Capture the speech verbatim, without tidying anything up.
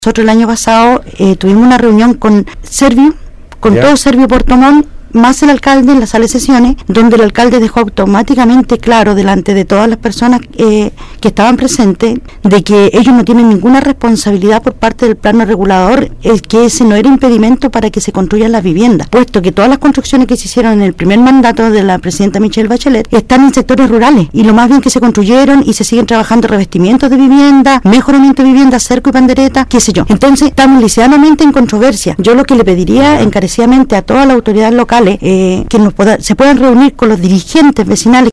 Nosotros el año pasado eh, tuvimos una reunión con Servio, con yeah. todo Servio Puerto Montt, más el alcalde en la sala de sesiones, donde el alcalde dejó automáticamente claro delante de todas las personas eh, que estaban presentes de que ellos no tienen ninguna responsabilidad por parte del plano regulador, el que ese no era impedimento para que se construyan las viviendas, puesto que todas las construcciones que se hicieron en el primer mandato de la presidenta Michelle Bachelet están en sectores rurales, y lo más bien que se construyeron y se siguen trabajando revestimientos de vivienda, mejoramiento de vivienda, cerco y pandereta, qué sé yo. Entonces estamos lisianamente en controversia. Yo lo que le pediría encarecidamente a todas las autoridades locales Eh, que nos pueda, se puedan reunir con los dirigentes vecinales